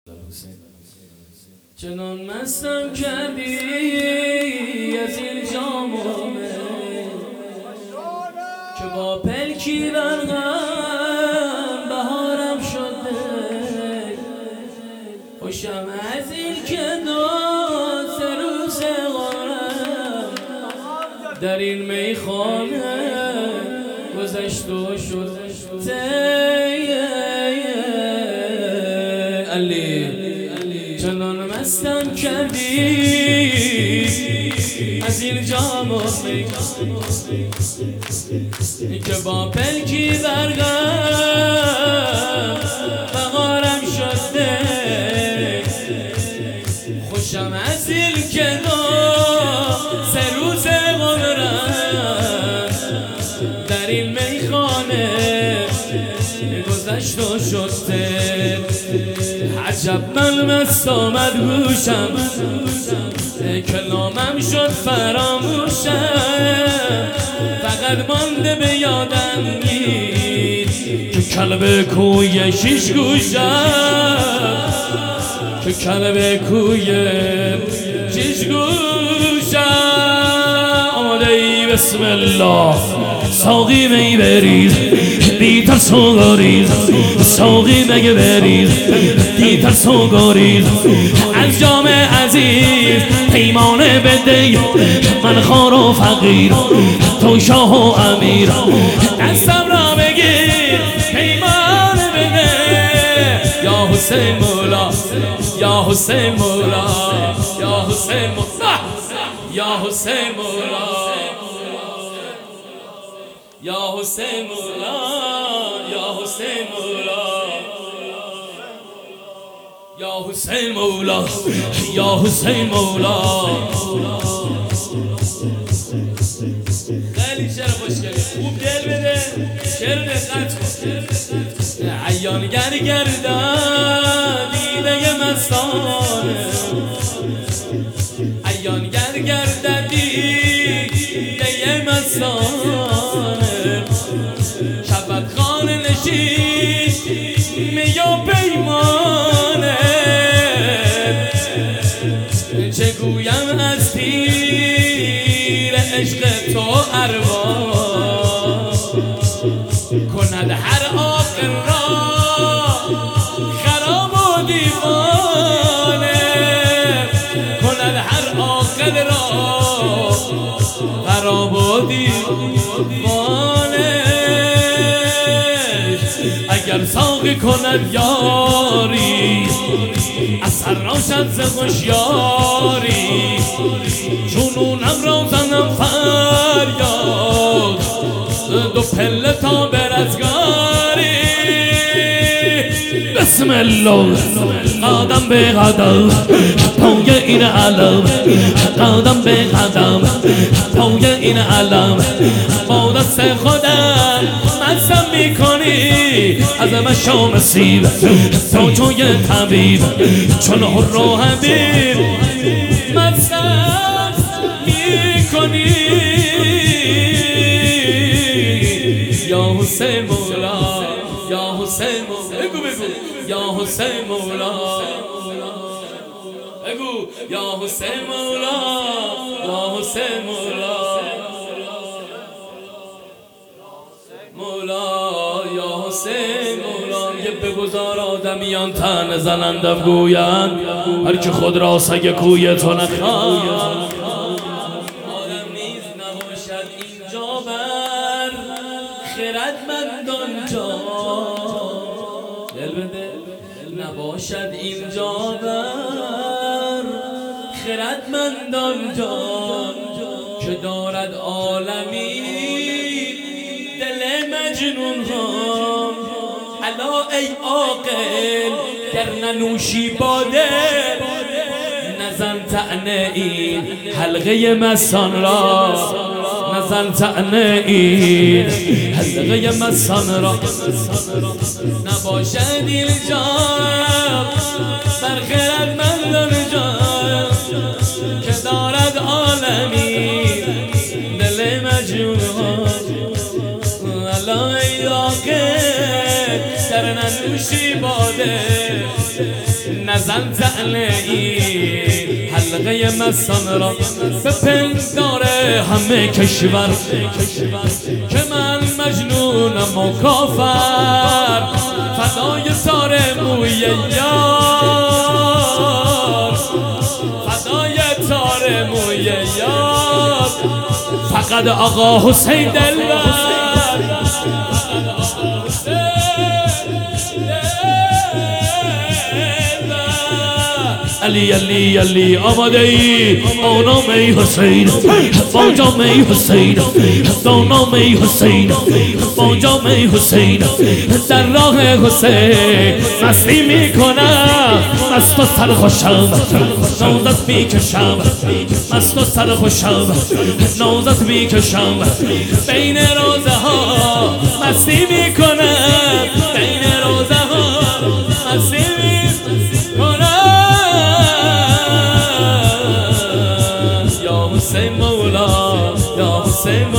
چنان مستم کردی از این جام که با پلکی برقم بهارم شده. خوشم از این که دو سه روز غارم در این میخانه گذشت و شد چنان مستم کردی از این جام و که با پلکی برقم بهارم شده. خوشم از این که دو سه روز عمرم در این میخانه گذشت و شده. عجب من مست آمد گوشم کلامم شد فراموشم. فقط مانده به یادم گیر که کلب کوی شیش گوشم، که کلب کوی شیش گوشم. آماده ای بسم الله ساقی می بریز دیتر سوگاریز، ساقی مگه بریز دیتر سوگاریز. از جام عزیز پیمانه بده من خار و فقیر تو شاه و امیر. دستم را بگیر پیمانه بده یا حسین مولا، یا حسین مولا، یا حسین مولا، یا حسین مولا، یا حسین مولا، یا حسین مولا، یا حسین مولا، یا حسین مولا. خیلی شعر خوشگلی خوب دل بده، شعر دقت کن. عیان گردن دیده مستانه، عیان گردن دیده مستانه. شبت خانه نشین می و پیمانه، چه گویم از تیر عشق تو ارواح کند هر عاقل را خراب و دیوانه، کند هر عاقل را خراب و دیوانه. اگر ساقی کند یاری اثر روشن ز هوشیاری، جنونم را زنم فریاد دو پله تا برزگاری. بسم الله قدم به قدم پای این علم، قدم به قدم پای این علم. با دست خودم مزم میکنی از مشام سیب تا جوی طبیب چون حر و حبیب مزم میکنی. یا حسین مولا، یا حسین مولا، بگو بگو یا حسین مولا، بگو یا حسین مولا، یا حسین مولا، مولا یا حسین مولا. یه بگذار آدمیان تن زنندم گویند هر که خود را سگ کوی تو نخواهد. آدم نیز نباشد اینجا بر خردمندان جا، دل بده نباشد اینجا بر خردمندان جان که دارد عالمی دل مجنون ها. الا ای عاقل گر ننوشی باده نزن طعنه این حلقه مستان را، نزن طعنه این حلقه مستان را. نباشد اینجا بر خردمندان جان که دارد عالمی دل مجنون ها. الا ای عاقل در ننوشی باده نزن تعله ای حلقه مسان را به پندار همه کشور که من مجنونم و کافر فدای تار موی یار فدای تار موی یار فقط آقا حسین دلبر علی علی علی آماده ای آنام ای حسین بانجام ای حسین دانام ای حسین بانجام ای حسین در راه حسین مستی میکنم مست و سرخوشم نازت میکشم مست و سرخوشم نازت میکشم بین روزه ها مستی میکنم بین روزه ها مستی میکنم یا حسین مولا یا حسین